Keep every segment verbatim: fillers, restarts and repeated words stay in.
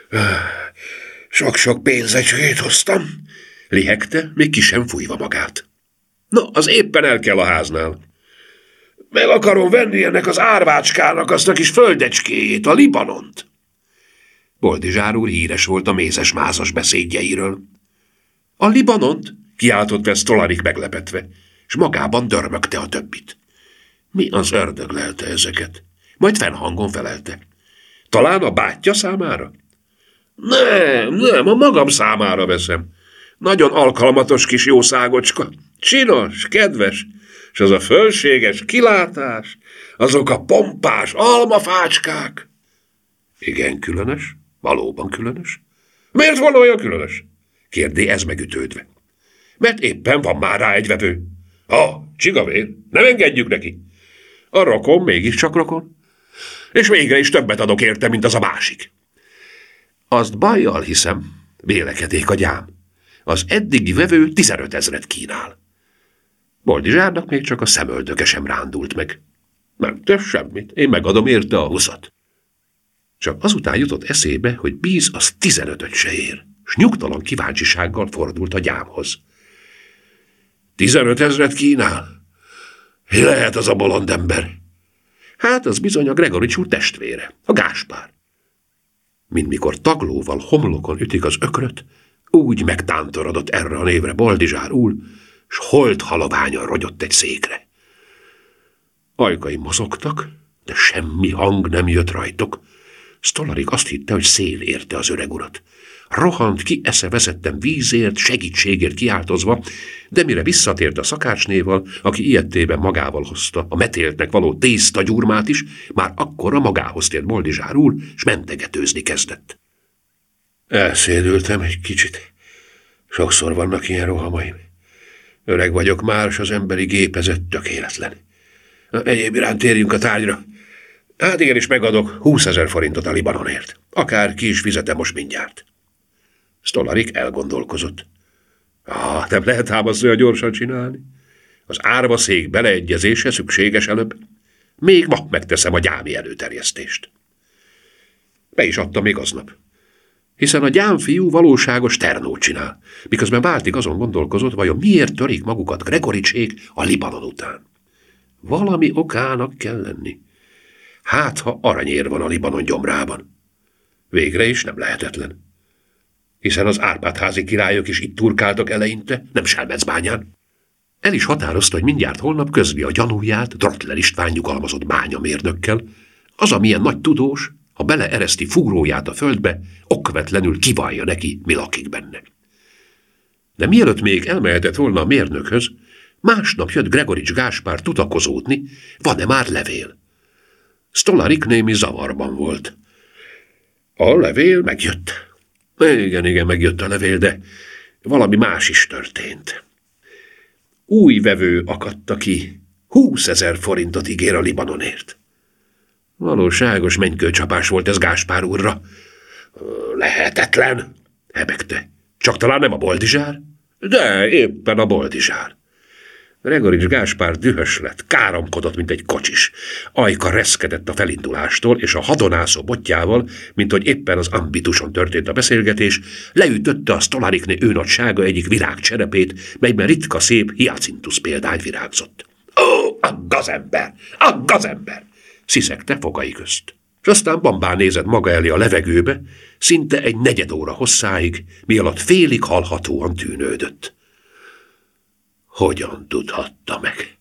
Sok-sok pénzecskét hoztam, lihegte, még ki sem fújva magát. Na, az éppen el kell a háznál. Meg akarom venni ennek az árvácskának azt a kis földecskéjét, a Libanont. Boldizsár úr híres volt a mézes-mázas beszédjeiről. A Libanont? Kiáltott fel Sztolarik meglepetve, és magában dörmögte a többit. Mi az ördög lelte ezeket? Majd fennhangon felelte. Talán a bátyja számára? Nem, nem, a magam számára veszem. Nagyon alkalmatos kis jószágocska. Csinos, kedves, és az a fölséges kilátás, azok a pompás almafácskák. Igen, különös, valóban különös. Miért volna olyan különös? Kérdé ez megütődve. Mert éppen van már rá egy vevő. Ha, csigavér, nem engedjük neki. A rokon mégiscsak rokon. És végre is többet adok érte, mint az a másik. Azt bajjal hiszem, vélekedék a gyám. Az eddigi vevő tizenöt ezret kínál. Boldizsárnak még csak a szemöldöke sem rándult meg. Nem tesz semmit, én megadom érte a huszat. Csak azután jutott eszébe, hogy bíz az tizenötöt se ér, s nyugtalan kíváncsisággal fordult a gyámhoz. Tizenöt ezret kínál? Mi lehet az a bolond ember? Hát az bizony a Gregorics úr testvére, a Gáspár. Mint mikor taglóval homlokon ütik az ökröt, úgy megtántorodott erre a névre Boldizsár úr, s holt haloványan rogyott egy székre. Ajkai mozogtak, de semmi hang nem jött rajtuk. Sztolarik azt hitte, hogy szél érte az öreg urat. Rohant ki eszeveszetten vízért, segítségért kiáltozva, de mire visszatért a szakácsnéval, aki ilyettében magával hozta a metéltnek való tészta gyurmát is, már akkora magához tért Boldizsár úr, s mentegetőzni kezdett. Elszédültem egy kicsit. Sokszor vannak ilyen rohamaim. Öreg vagyok már, s az emberi gépezet tökéletlen. Egyéb iránt térjünk a tárgyra. Hát igenis megadok húszezer forintot a Libanonért. Akár ki is fizetem most mindjárt. Sztolarik elgondolkozott. Ah, nem lehet ám azt olyan gyorsan csinálni. Az árvaszék beleegyezése szükséges előbb. Még ma megteszem a gyámi előterjesztést. Be is adta még aznap. Hiszen a gyámfiú valóságos ternót csinál, miközben Báltik azon gondolkozott, vajon miért törik magukat Gregoricsék a Libanon után. Valami okának kell lenni. Hát, ha aranyér van a Libanon gyomrában. Végre is nem lehetetlen. Hiszen az Árpád-házi királyok is itt turkáltak eleinte, nem Selmecbányán. El is határozta, hogy mindjárt holnap közli a gyanúját Drottler István nyugalmazott bányamérnökkel. Az, amilyen nagy tudós, ha beleereszti fúróját a földbe, okvetlenül kivallja neki, mi lakik benne. De mielőtt még elmehetett volna a mérnökhöz, másnap jött Gregorics Gáspár tutakozódni, van-e már levél. Sztolarik némi zavarban volt. A levél megjött. Igen, igen, megjött a levél, de valami más is történt. Új vevő akadta ki, húszezer forintot ígér a Libanonért. Valóságos mennykőcsapás volt ez Gáspár úrra. Lehetetlen, hebegte. Csak talán nem a Boldizsár? De éppen a Boldizsár. Gregorics Gáspár dühös lett, káromkodott, mint egy kocsis. Ajka reszkedett a felindulástól, és a hadonászó botjával, mint hogy éppen az ambituson történt a beszélgetés, leütötte a Sztolarikné őnagysága egyik virágcserepét, melyben ritka szép hiacintusz példány virágzott. Ó, a gazember, a gazember! Sziszegte fogai közt. És aztán bambán nézett maga elé a levegőbe, szinte egy negyed óra hosszáig, mi alatt félig hallhatóan tűnődött. Hogyan tudhatta meg?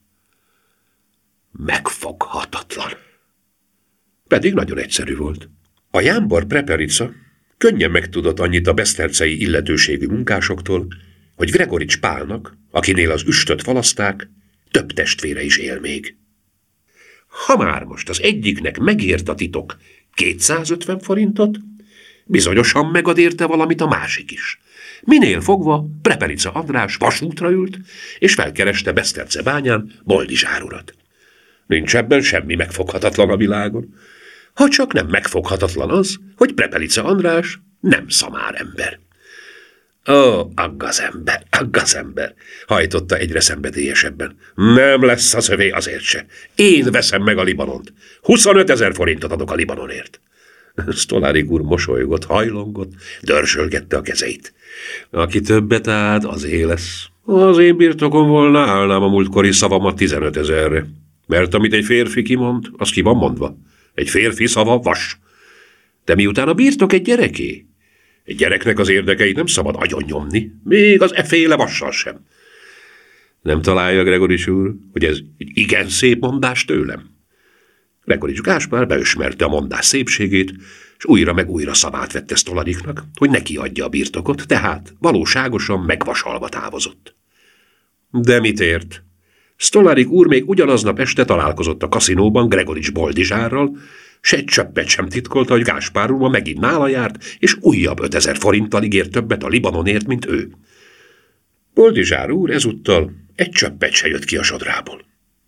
Megfoghatatlan. Pedig nagyon egyszerű volt. A jámbor Prepelica könnyen megtudott annyit a besztercei illetőségű munkásoktól, hogy Gregorics Pálnak, akinél az üstöt falaszták, több testvére is él még. Ha már most az egyiknek megért a titok kétszázötven forintot, bizonyosan megad érte valamit a másik is. Minél fogva Prepelica András vasútra ült, és felkereste Beszterce bányán Boldizsár urat. Nincs ebben semmi megfoghatatlan a világon, ha csak nem megfoghatatlan az, hogy Prepelica András nem szamár ember. Ó, aggazember, aggazember, hajtotta egyre szenvedélyesebben. Nem lesz az övé azért se. Én veszem meg a Libanont. huszonöt ezer forintot adok a Libanonért. Sztolárik úr mosolygott, hajlongott, dörzsölgette a kezeit. Aki többet állt, azé lesz. Az én birtokom volna, állnám a múltkori szavamat tizenötezerre. Mert amit egy férfi kimond, az ki van mondva. Egy férfi szava vas. De miután a birtok egy gyereké, egy gyereknek az érdekeit nem szabad agyon nyomni, még az efféle vassal sem. Nem találja, Gregorics úr, hogy ez egy igen szép mondás tőlem? Gregorics Gáspár beismerte a mondás szépségét, és újra meg újra szavát vette Sztolariknak, hogy neki adja a birtokot, tehát valóságosan megvasalva távozott. De mit ért? Sztolarik úr még ugyanaznap este találkozott a kaszinóban Gregorics Boldizsárral, s egy csöppet sem titkolta, hogy Gáspár úr ma megint nála járt, és újabb ötezer forinttal ígért többet a Libanonért, mint ő. Boldizsár úr ezúttal egy csöppet se jött ki a sodrából.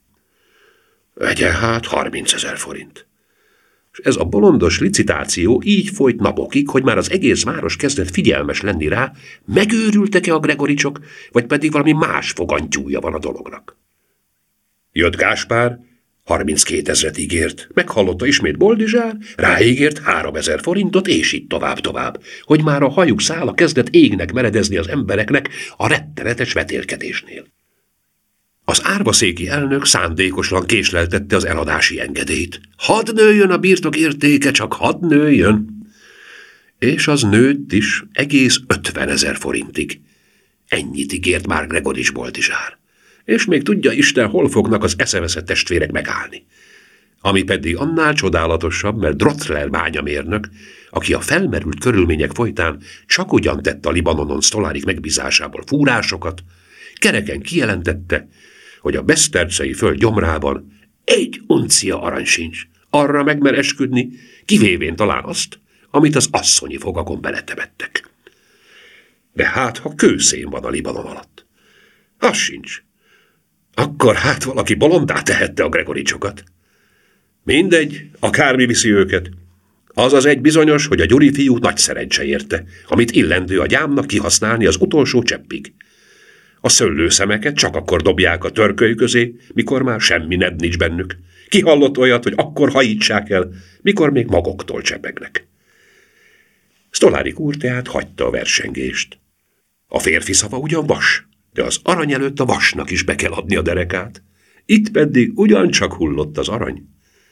Vegye hát harmincezer forint. És ez a bolondos licitáció így folyt napokig, hogy már az egész város kezdett figyelmes lenni rá, megőrültek-e a Gregoricsok, vagy pedig valami más fogantyúja van a dolognak. Jött Gáspár, harminckétezret ígért, meghallotta ismét Boldizsár, ráígért háromezer forintot, és így tovább-tovább, hogy már a hajuk szála kezdett égnek meredezni az embereknek a rettenetes vetélkedésnél. Az árvaszéki elnök szándékosan késleltette az eladási engedélyt. Hadd nőjön a birtok értéke, csak hadd nőjön! És az nőtt is egész ötvenezer forintig. Ennyit ígért már Gregorics Boldizsár. És még tudja Isten, hol fognak az eszeveszett testvérek megállni. Ami pedig annál csodálatosabb, mert Drottler bányamérnök, aki a felmerült körülmények folytán csak ugyan tett a Libanonon Sztolárik megbízásából fúrásokat, kereken kijelentette, hogy a besztercei föld gyomrában egy uncia arany sincs, arra megmer esküdni, kivévén talán azt, amit az asszonyi fogakon beletemettek. De hát, ha kőszén van a Libanon alatt, az sincs. Akkor hát valaki bolondá tehette a Gregoritsokat. Mindegy, akármi viszi őket. Az az egy bizonyos, hogy a Gyuri fiú nagy szerencse érte, amit illendő a gyámnak kihasználni az utolsó cseppig. A szőlőszemeket csak akkor dobják a törköly közé, mikor már semmi ned nincs bennük. Ki hallott olyat, hogy akkor hajítsák el, mikor még magoktól csepegnek. Sztolárik úr tehát hagyta a versengést. A férfi szava ugyan vas, de az arany előtt a vasnak is be kell adni a derekát. Itt pedig ugyancsak hullott az arany.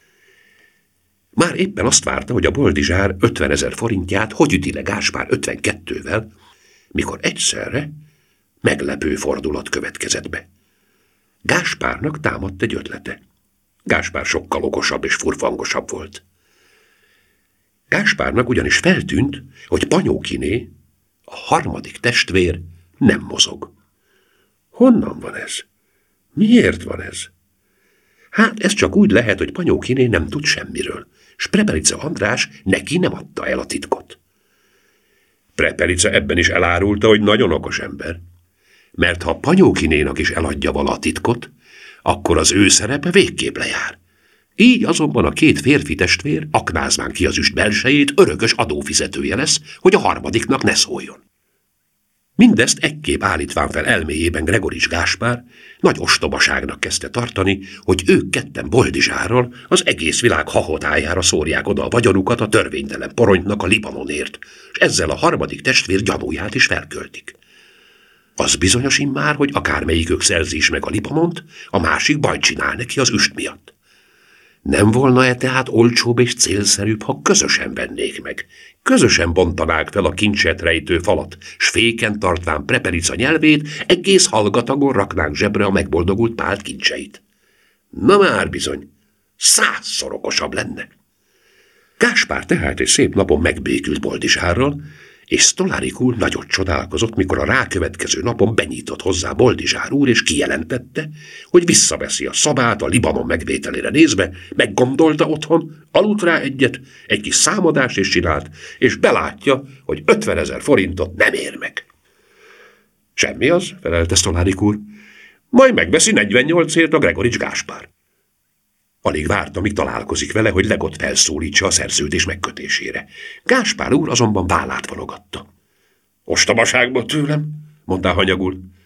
Már éppen azt várta, hogy a Boldizsár ötvenezer forintját hogy üti le Gáspár ötvenkettővel, mikor egyszerre meglepő fordulat következett be. Gáspárnak támadt egy ötlete. Gáspár sokkal okosabb és furfangosabb volt. Gáspárnak ugyanis feltűnt, hogy Panyókiné, a harmadik testvér, nem mozog. Honnan van ez? Miért van ez? Hát ez csak úgy lehet, hogy Panyókiné nem tud semmiről, s Prepelice András neki nem adta el a titkot. Prepelice ebben is elárulta, hogy nagyon okos ember. Mert ha Panyókinénak is eladja vala a titkot, akkor az ő szerepe végképp lejár. Így azonban a két férfi testvér, aknázván ki az üst belsejét, örökös adófizetője lesz, hogy a harmadiknak ne szóljon. Mindezt ekképp állítván fel elméjében Gregorics Gáspár nagy ostobaságnak kezdte tartani, hogy ők ketten Boldizsárral az egész világ hahotájára szórják oda a vagyonukat a törvénytelen poronynak a Libanonért, és ezzel a harmadik testvér gyanúját is felköltik. Az bizonyos immár, hogy akármelyikük szerzi is meg a Libanont, a másik bajt csinál neki az üst miatt. Nem volna-e tehát olcsóbb és célszerűbb, ha közösen vennék meg? Közösen bontanák fel a kincset rejtő falat, s féken tartván Prepelica nyelvét, egész hallgatagon raknánk zsebre a megboldogult Pált kincseit. Na már bizony, százszor okosabb lenne. Gáspár tehát egy szép napon megbékült Boldizsárral, és Sztolárik úr nagyot csodálkozott, mikor a rákövetkező napon benyitott hozzá Boldizsár úr, és kijelentette, hogy visszaveszi a szabát a Libanon megvételére nézve, meggondolta otthon, aludt rá egyet, egy kis számadást is csinált, és belátja, hogy ötvenezer forintot nem ér meg. Semmi az, felelte Sztolárik úr, majd megveszi negyvennyolcért a Gregorics Gáspár. Alig várta, míg találkozik vele, hogy Legot felszólítsa a szerződés megkötésére. Gáspár úr azonban vállát vonogatta. Ostobaságból tőlem, mondta hanyagul.